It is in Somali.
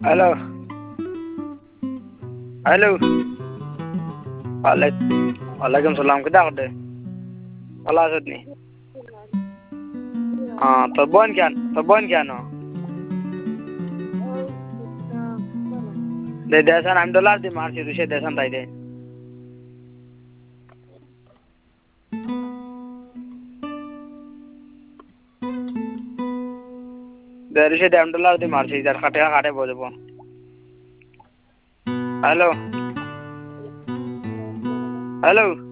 Halo. Halo. Waalaikumsalam. Kita ada. Allah sedni. Terbon क्या no? De desan am dollar di marci rushe desan tai de. De rushe de am dollar di marci jar khate bojbo. Hello. Hello.